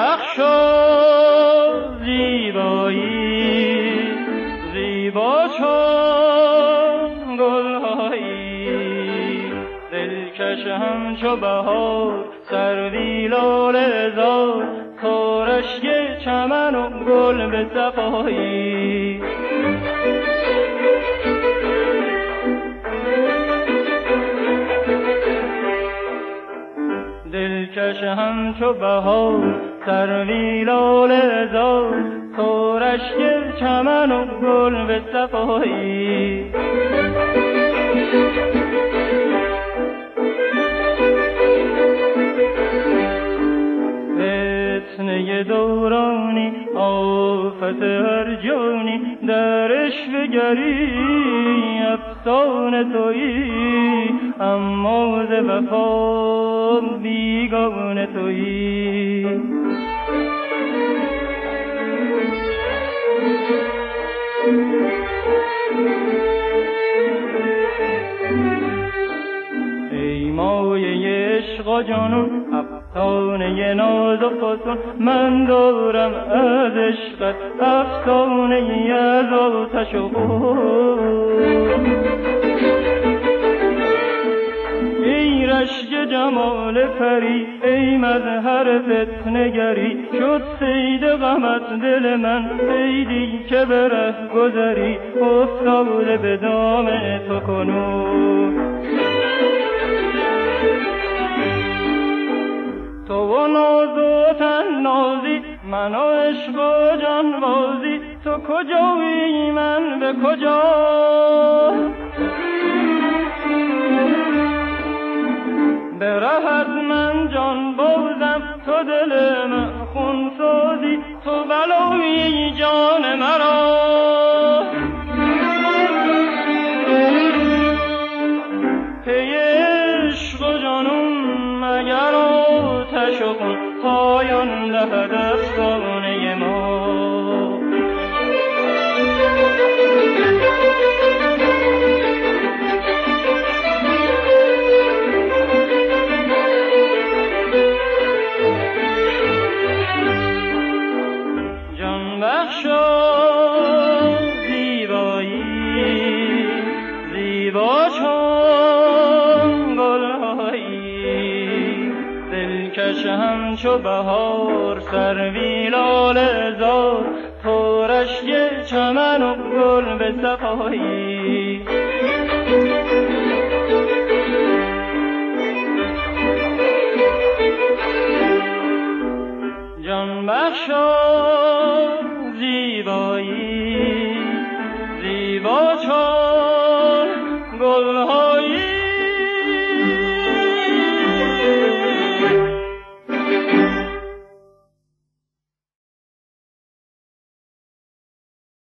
بخش و زیبایی زیبا چون گلهایی دلکش همچو بهار سروی لاله زار تو رشک چمن و گل به صفایی دلکش همچو بهار سروی لاله زار تو رشک چمن و گل به صفایی فتنه دورانی آفت هر جانی در عشوه‌گری افسانه تویی اما ز وفا بیگانه تویی ای مایه عشق و جنون افسانه ناز و فسون من دارم از عشقت افسانه ای از آتش و خون ای رشک جمال پری ای مظهر فتنه‌گری شد صید غمت دل من صیدی که به ره گذری افتاده به دام تو کنون تو و ناز و تنازی من و عشق و جانبازی تو کجایی من به کجا به ره از من جان بازم تو دل من خون سازی تو بلایی جان مرا پی عشق و جانون مگر آتش و خون پایان دهد افسانه ما جان بخش و زیبایی زیبا چون گلهایی دلکش همچو بهار سروی لاله زار تو رشک چمن و گل به صفایی